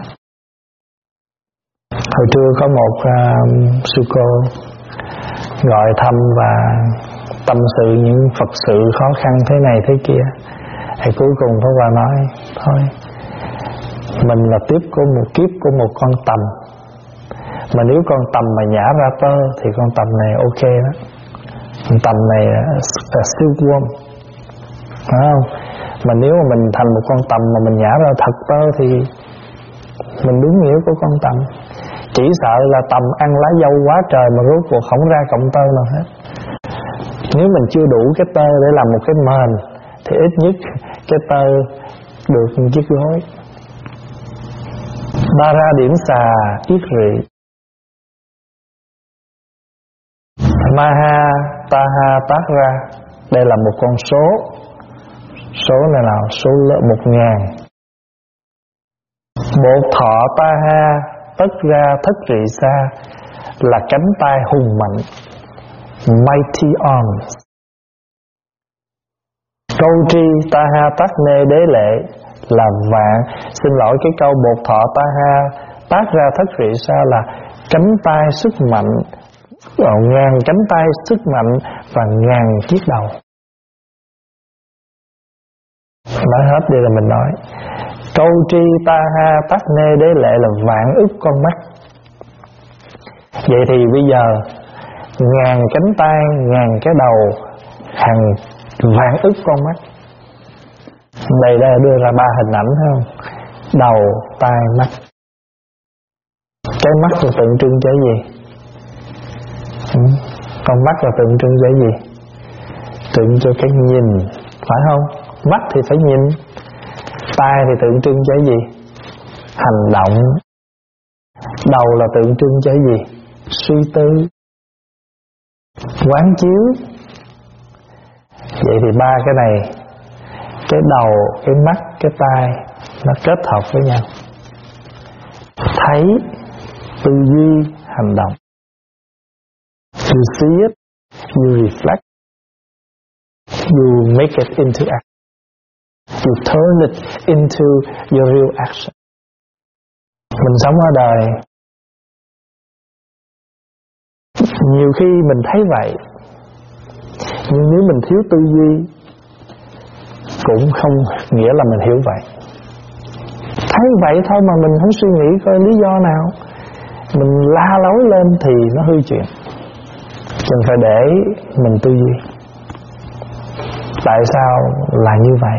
Hồi trưa có một uh, sư cô gọi thăm và tâm sự những Phật sự khó khăn thế này thế kia. Thì cuối cùng Pháp Hòa nói thôi, mình là tiếp của một kiếp của một con tầm, mà nếu con tầm mà nhả ra tơ thì con tầm này ok đó. Con tầm này là silkworm, phải không? Mà nếu mà mình thành một con tầm mà mình nhả ra thật tơ thì mình đúng nghĩa của con tầm. Chỉ sợ là tầm ăn lá dâu quá trời mà rốt cuộc không ra cọng tơ nào hết. Nếu mình chưa đủ cái tơ để làm một cái mền thì ít nhất cái tơ được một chiếc gối. Ba ra điểm xà yết rị. Maha Taha Tát-ra, đây là một con số. Số này là số một ngàn. Bột thọ Taha Tất ra Thất Rị Sa, là cánh tay hùng mạnh, mighty arms. Câu tri Taha Tát Nê Đế Lệ, là vạn. Xin lỗi, cái câu bột thọ Taha Tát ra Thất Rị Sa là cánh tay sức mạnh, ngàn cánh tay sức mạnh và ngàn chiếc đầu. Nói hết đi là mình nói. Câu tri Taha Tát Nê Đế Lệ là vạn ức con mắt. Vậy thì bây giờ ngàn cánh tay, ngàn cái đầu, hàng vạn ức con mắt. Đây đây đưa ra ba hình ảnh thấy không? Đầu, tai, mắt. Cái mắt là tượng trưng cho gì? Ừ. Con mắt là tượng trưng cho gì? Tượng cho cái nhìn, phải không? Mắt thì phải nhìn. Tai thì tượng trưng cho gì? Hành động. Đầu là tượng trưng cho gì? Suy tư, quán chiếu. Vậy thì ba cái này, cái đầu, cái mắt, cái tai, nó kết hợp với nhau. Thấy, tư duy, hành động. You see it, you reflect, you make it into action. You turn it into your real action. Mình sống ở đời, nhiều khi mình thấy vậy, nhưng nếu mình thiếu tư duy cũng không nghĩa là mình hiểu vậy. Thấy vậy thôi mà mình không suy nghĩ coi lý do nào, mình la lối lên thì nó hư chuyện. Cần phải để mình tư duy. Tại sao là như vậy?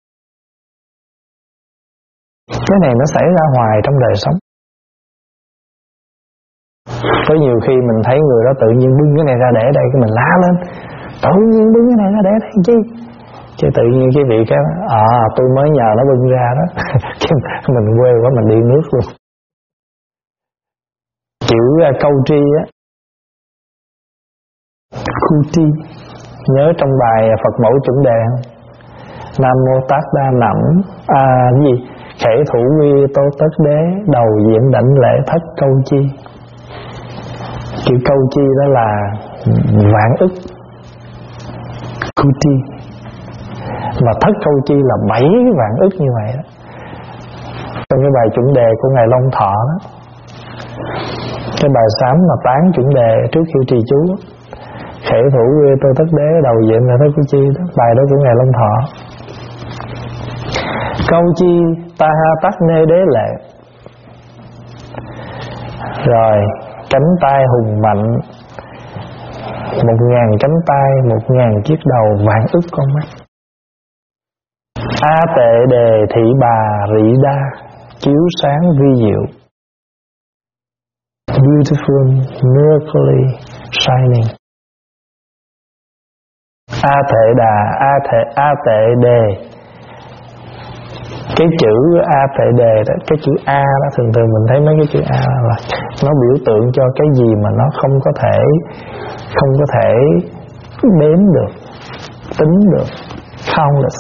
Cái này nó xảy ra hoài trong đời sống. Có nhiều khi mình thấy người đó tự nhiên bưng cái này ra để đây, cái mình la lên, tự nhiên bưng cái này ra để đây chi? Chứ tự nhiên cái vị cái à tôi mới nhờ nó bưng ra đó. Mình quê quá mình đi nước luôn. Chữ câu tri á, khu tri, nhớ trong bài Phật mẫu chuẩn đề không? Nam mô Tát Đa Nẵm à gì? Khể thủ quy tô tất đế, đầu diện đảnh lễ thất câu chi. Chữ câu chi đó là vạn ức, câu chi. Và thất câu chi là bảy vạn ức như vậy đó. Trong cái bài chuẩn đề của Ngài Long Thọ đó, cái bài sám mà tán chuẩn đề trước khi trì chú đó, khể thủ quy tô tất đế, đầu diện là thất câu chi đó, bài đó của Ngài Long Thọ. Câu chi Taha Tát Nê Đế Lệ, rồi cánh tay hùng mạnh, một ngàn cánh tay, một ngàn chiếc đầu, vạn ức con mắt. A tệ đề thị bà rị đa, chiếu sáng vi diệu. Beautiful, miraculously shining. A tệ đà, A tệ, A tệ đề. Cái chữ A tệ đề đó, cái chữ A đó, thường thường mình thấy mấy cái chữ A là nó biểu tượng cho cái gì mà nó không có thể không có thể đếm được, tính được, countless.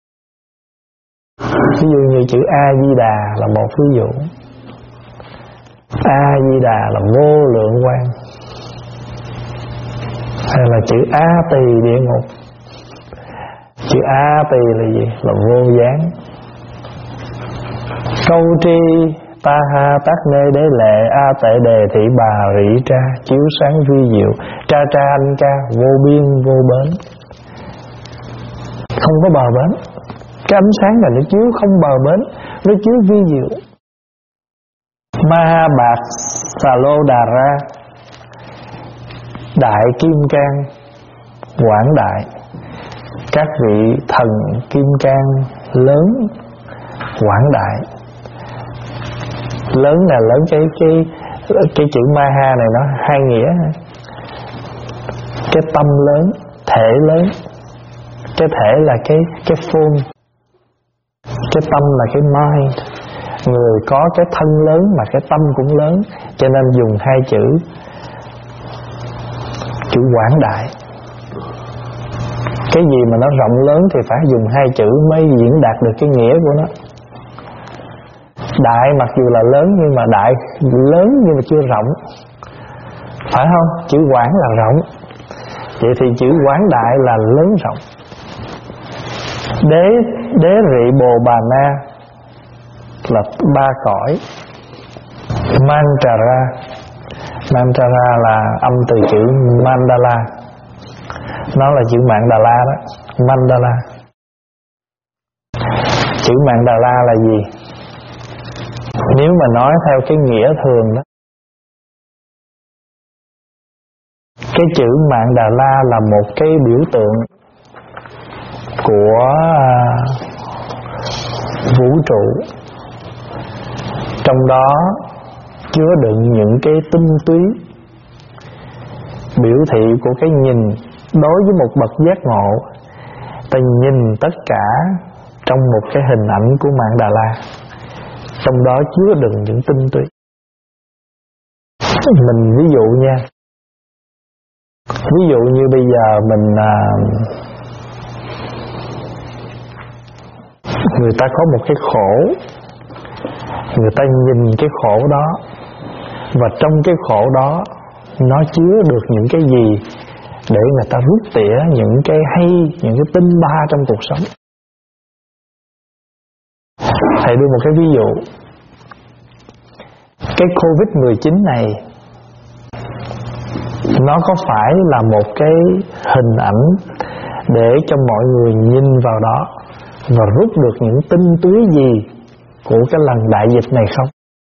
Ví dụ như chữ A Di Đà là một ví dụ. A Di Đà là vô lượng quang. Hay là chữ A Tỳ địa ngục. Chữ A Tỳ là gì? Là vô gián. Câu tri Taha Tát Nê Đế Lệ, A tệ đề thị bà rị tra, chiếu sáng vi diệu. Tra tra anh ca, vô biên vô bến, không có bờ bến. Cái ánh sáng này nó chiếu không bờ bến, nó chiếu vi diệu. Ma bạc xà lô đà ra, đại kim cang quảng đại. Các vị thần kim cang lớn quảng đại. Lớn là lớn, cái cái cái chữ Maha này nó hai nghĩa. Cái tâm lớn, thể lớn. Cái thể là cái cái form, cái tâm là cái mind. Người có cái thân lớn mà cái tâm cũng lớn, cho nên dùng hai chữ. chữ quảng đại. Cái gì mà nó rộng lớn thì phải dùng hai chữ mới diễn đạt được cái nghĩa của nó. Đại mặc dù là lớn nhưng mà đại lớn nhưng mà chưa rộng, phải không? Chữ quảng là rộng, vậy thì chữ quảng đại là lớn rộng. Đế đế rị bồ bà na là ba cõi. Manjara, Manjara là âm từ chữ mandala, nó là chữ Mandala đó, Mandala. Chữ Mandala là gì? Nếu mà nói theo cái nghĩa thường đó, cái chữ Mandala là một cái biểu tượng của vũ trụ, trong đó chứa đựng những cái tinh túy, biểu thị của cái nhìn. Đối với một bậc giác ngộ, ta nhìn tất cả trong một cái hình ảnh của Mandala, trong đó chứa đựng những tinh túy. Mình ví dụ nha, ví dụ như bây giờ mình à, người ta có một cái khổ, người ta nhìn cái khổ đó, và trong cái khổ đó nó chứa được những cái gì để người ta rút tỉa những cái hay, những cái tinh ba trong cuộc sống. Thầy đưa một cái ví dụ. Cái covid mười chín này, nó có phải là một cái hình ảnh để cho mọi người nhìn vào đó và rút được những tinh túy gì của cái lần đại dịch này không?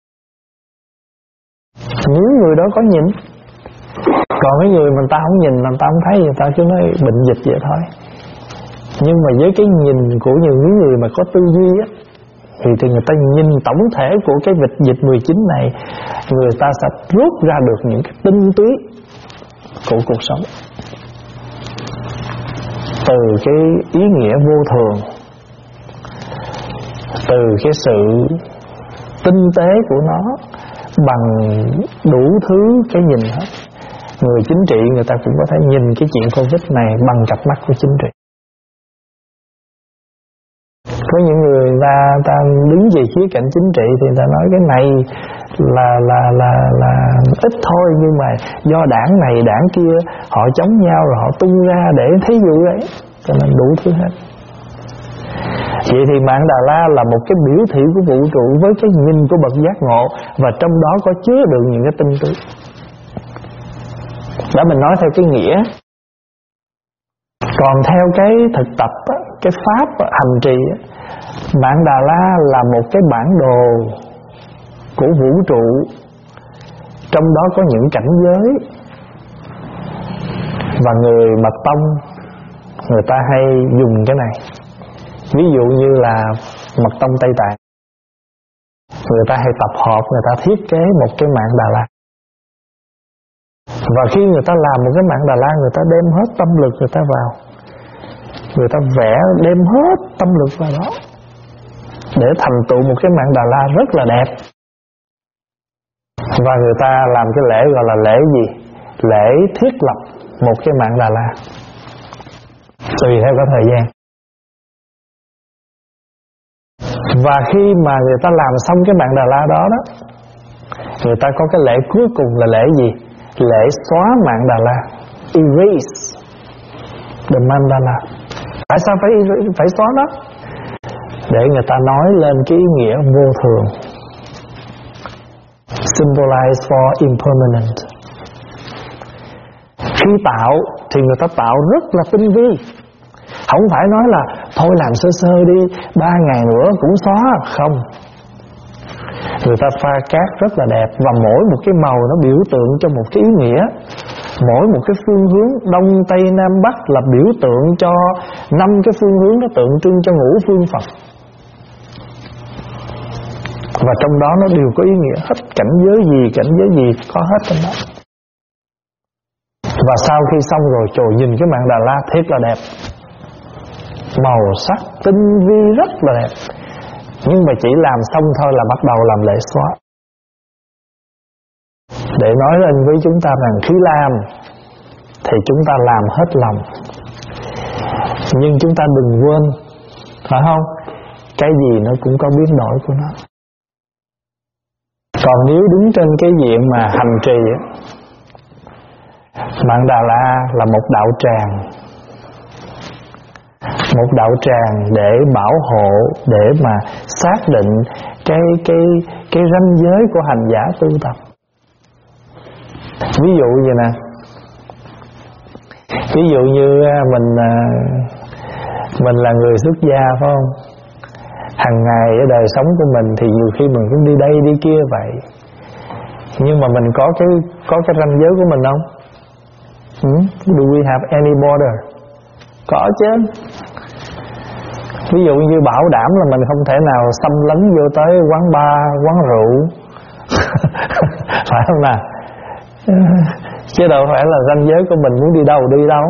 Những người đó có nhìn, còn cái người mà ta không nhìn, mà ta không thấy, người ta cứ nói bệnh dịch vậy thôi. Nhưng mà với cái nhìn của những người mà có tư duy á, thì, thì người ta nhìn tổng thể của cái dịch dịch mười chín này, người ta sẽ rút ra được những cái tinh túy của cuộc sống, từ cái ý nghĩa vô thường, từ cái sự tinh tế của nó, bằng đủ thứ cái nhìn hết. Người chính trị người ta cũng có thể nhìn cái chuyện Covid này bằng cặp mắt của chính trị. Có những người ta, ta đứng về khía cạnh chính trị thì người ta nói cái này là là là là ít thôi, nhưng mà do đảng này đảng kia họ chống nhau rồi họ tung ra để thí dụ ấy, cho nên đủ thứ hết. Vậy thì Mandala là một cái biểu thị của vũ trụ với cái nhìn của bậc giác ngộ, và trong đó có chứa đựng những cái tinh túy. Đã mình nói theo cái nghĩa. Còn theo cái thực tập, cái pháp hành trì, Mandala là một cái bản đồ của vũ trụ, trong đó có những cảnh giới. Và người Mật Tông người ta hay dùng cái này. Ví dụ như là Mật Tông Tây Tạng, người ta hay tập hợp, người ta thiết kế một cái Mandala. Và khi người ta làm một cái Mandala, người ta đem hết tâm lực người ta vào, người ta vẽ đem hết tâm lực vào đó để thành tựu một cái Mandala rất là đẹp. Và người ta làm cái lễ gọi là lễ gì? Lễ thiết lập một cái Mandala, tùy theo cái thời gian. Và khi mà người ta làm xong cái Mandala đó đó, người ta có cái lễ cuối cùng là lễ gì? Lễ xóa Mandala, erase the Mandala. Tại sao phải phải xóa nó? Để người ta nói lên cái ý nghĩa vô thường, symbolize for impermanent. Khi tạo thì người ta tạo rất là tinh vi, không phải nói là thôi làm sơ sơ đi, ba ngày nữa cũng xóa. Không, người ta pha cát rất là đẹp, và mỗi một cái màu nó biểu tượng cho một cái ý nghĩa. Mỗi một cái phương hướng Đông Tây Nam Bắc là biểu tượng cho năm cái phương hướng, nó tượng trưng cho ngũ phương Phật. Và trong đó nó đều có ý nghĩa hết, cảnh giới gì, cảnh giới gì có hết trong đó. Và sau khi xong rồi, trời, nhìn cái Mandala thiệt là đẹp, màu sắc tinh vi rất là đẹp. Nhưng mà chỉ làm xong thôi là bắt đầu làm lễ xóa, để nói lên với chúng ta rằng khi làm thì chúng ta làm hết lòng. Nhưng chúng ta đừng quên, phải không, cái gì nó cũng có biến đổi của nó. Còn nếu đứng trên cái diện mà hành trì, Mạn Đà La là một đạo tràng, một đạo tràng để bảo hộ, để mà xác định cái cái cái ranh giới của hành giả tu tập. Ví dụ như nè, ví dụ như mình mình là người xuất gia, phải không? Hàng ngày ở đời sống của mình thì nhiều khi mình cũng đi đây đi kia vậy, nhưng mà mình có cái có cái ranh giới của mình không? Hmm? Do we have any border? Có chứ. Ví dụ như bảo đảm là mình không thể nào xâm lấn vô tới quán bar, quán rượu phải không nào? Chứ đâu phải là ranh giới của mình muốn đi đâu đi đâu.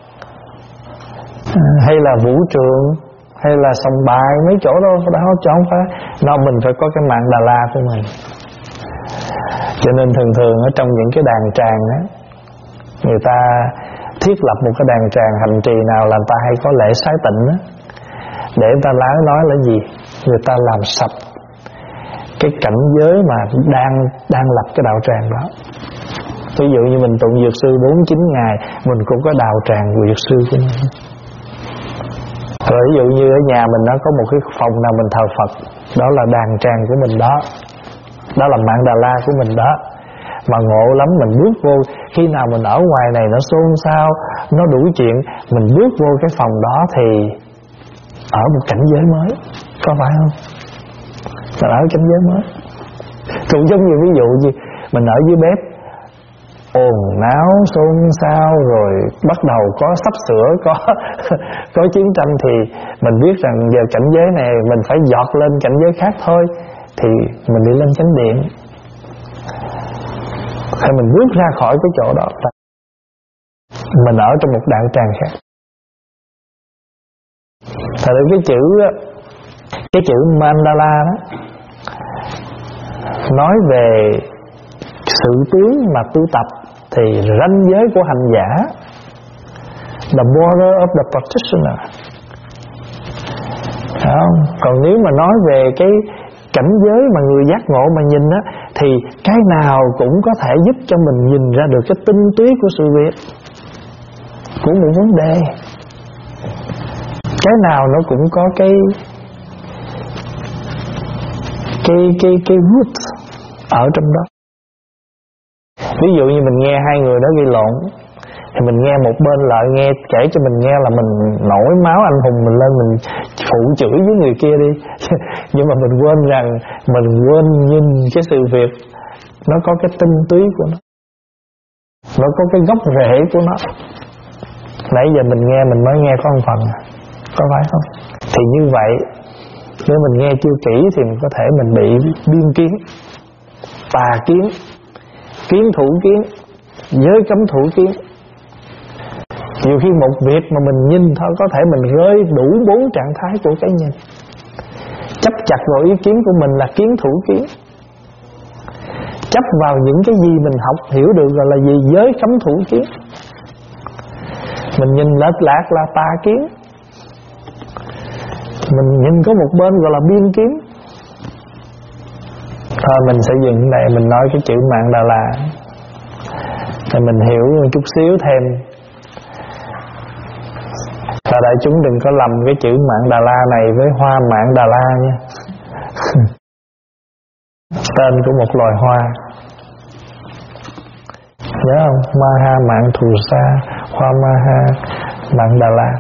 Hay là vũ trường, hay là sòng bài, mấy chỗ đó đó chứ không phải. Nó mình phải có cái Mạn Đà La của mình. Cho nên thường thường ở trong những cái đàn tràng á, người ta thiết lập một cái đàn tràng hành trì nào là người ta hay có lễ sái tịnh á, để người ta nói nói là gì? Người ta làm sạch cái cảnh giới mà đang đang lập cái đạo tràng đó. Ví dụ như mình tụng dược sư bốn mươi chín ngày, mình cũng có đạo tràng của dược sư của mình. Rồi ví dụ như ở nhà mình nó có một cái phòng nào mình thờ Phật, đó là đàn tràng của mình đó, đó là Mạn Đà La của mình đó. Mà ngộ lắm, mình bước vô, khi nào mình ở ngoài này nó xôn xao, nó đủ chuyện, mình bước vô cái phòng đó thì ở một cảnh giới mới, có phải không? Mình ở cảnh giới mới. Cũng giống như ví dụ như mình ở dưới bếp, ồn náo xôn xao, rồi bắt đầu có sắp sửa có có chiến tranh, thì mình biết rằng giờ cảnh giới này mình phải dọt lên cảnh giới khác thôi, thì mình đi lên chánh điện, hay mình bước ra khỏi cái chỗ đó, mình ở trong một đạo tràng khác. Thật ra cái chữ cái chữ Mandala đó nói về sự tướng mà tu tập, thì ranh giới của hành giả, the border of the practitioner, phải không? Còn nếu mà nói về cái cảnh giới mà người giác ngộ mà nhìn á, thì cái nào cũng có thể giúp cho mình nhìn ra được cái tinh túy của sự việc, của một vấn đề. Cái nào nó cũng có cái cái cái cái root ở trong đó. Ví dụ như mình nghe hai người đó gây lộn, thì mình nghe một bên lại nghe kể cho mình nghe là mình nổi máu anh hùng, mình lên mình phụ chửi với người kia đi. Nhưng mà mình quên rằng mình quên nhìn cái sự việc nó có cái tinh túy của nó, nó có cái gốc rễ của nó. Nãy giờ mình nghe mình mới nghe có một phần, có phải không? Thì như vậy, nếu mình nghe chưa kỹ thì mình có thể mình bị biên kiến, tà kiến, kiến thủ kiến, giới cấm thủ kiến. Nhiều khi một việc mà mình nhìn thôi có thể mình rơi đủ bốn trạng thái của cái nhìn. Chấp chặt vào ý kiến của mình là kiến thủ kiến, chấp vào những cái gì mình học hiểu được gọi là gì, giới cấm thủ kiến. Mình nhìn lệch lạc là tà kiến, mình nhìn có một bên gọi là biên kiến. Thôi mình sẽ dừng đây, mình nói cái chữ Mạn Đà La thì mình hiểu chút xíu thêm. Và đại chúng đừng có lầm cái chữ Mạn Đà La này với hoa Mạn Đà La nha. Tên của một loài hoa, nhớ không? Maha Mạn Thù Sa, hoa Maha Mạn Đà La.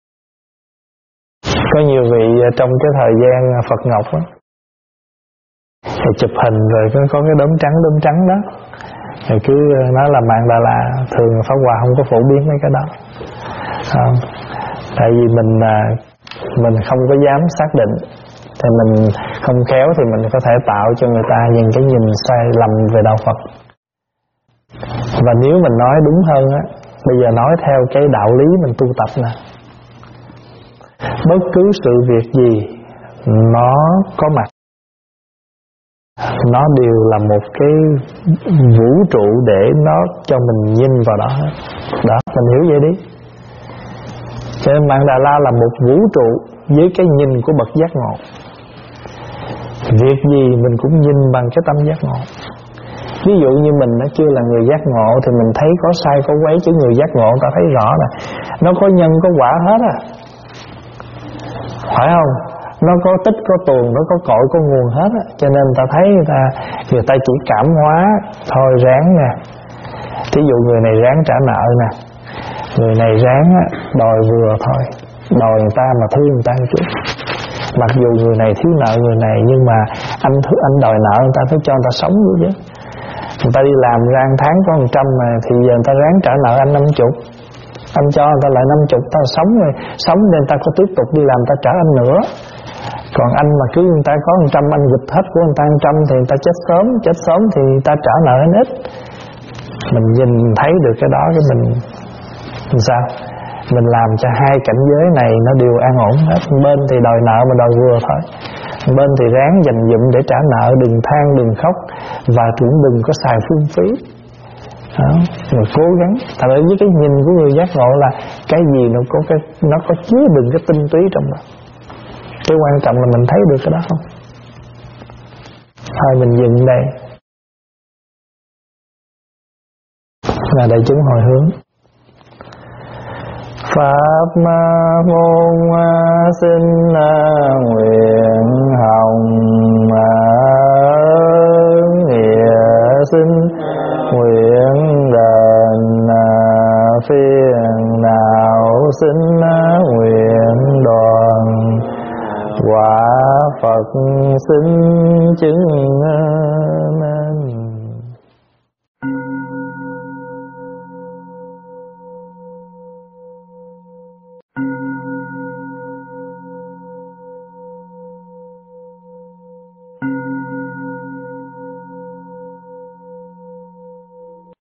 Có nhiều vị trong cái thời gian Phật Ngọc á, thì chụp hình rồi có, có cái đốm trắng đốm trắng đó, rồi cứ nói là Mạn Đà La. Thường Pháp Hòa không có phổ biến mấy cái đó, không? Tại vì mình mình không có dám xác định, thì mình không khéo thì mình có thể tạo cho người ta những cái nhìn sai lầm về đạo Phật. Và nếu mình nói đúng hơn á, bây giờ nói theo cái đạo lý mình tu tập nè, bất cứ sự việc gì nó có mặt nó đều là một cái vũ trụ để nó cho mình nhìn vào đó hết. Đó, mình hiểu vậy đi. Cho nên Mạn Đà La là một vũ trụ với cái nhìn của bậc giác ngộ. Việc gì mình cũng nhìn bằng cái tâm giác ngộ. Ví dụ như mình nó chưa là người giác ngộ thì mình thấy có sai có quấy, chứ người giác ngộ ta thấy rõ là nó có nhân có quả hết à, phải không? Nó có tích có tuồng, nó có cội có nguồn hết á. Cho nên ta thấy người ta người ta chỉ cảm hóa thôi, ráng nè. Thí dụ người này ráng trả nợ nè, người này ráng đòi vừa thôi, đòi người ta mà thương người ta một chút. Mặc dù người này thiếu nợ người này, nhưng mà anh anh đòi nợ người ta phải cho người ta sống nữa chứ. Người ta đi làm ra một tháng có một trăm mà, thì giờ người ta ráng trả nợ anh năm chục, anh cho người ta lại năm chục, ta sống rồi, sống nên ta có tiếp tục đi làm, ta trả anh nữa. Còn anh mà cứ người ta có một trăm, anh gịch hết của người ta một trăm thì người ta chết sớm, chết sớm thì người ta trả nợ anh ít. Mình nhìn thấy được cái đó, cái mình, mình sao? Mình làm cho hai cảnh giới này nó đều an ổn hết. Bên thì đòi nợ mà đòi vừa thôi, bên thì ráng dành dụm để trả nợ, đừng than đừng khóc, và cũng đừng có xài phung phí. Đó, rồi cố gắng. Thật ra với cái nhìn của người giác ngộ là cái gì nó có cái nó có chứa đựng cái tinh túy trong đó. Cái quan trọng là mình thấy được cái đó không? Thôi mình dừng đây. Là đại chúng hồi hướng. Pháp môn xin nguyện hồng nghĩa xin nguyện đền phiền não, xin nguyện đoàn quả Phật xin chứng. Amen.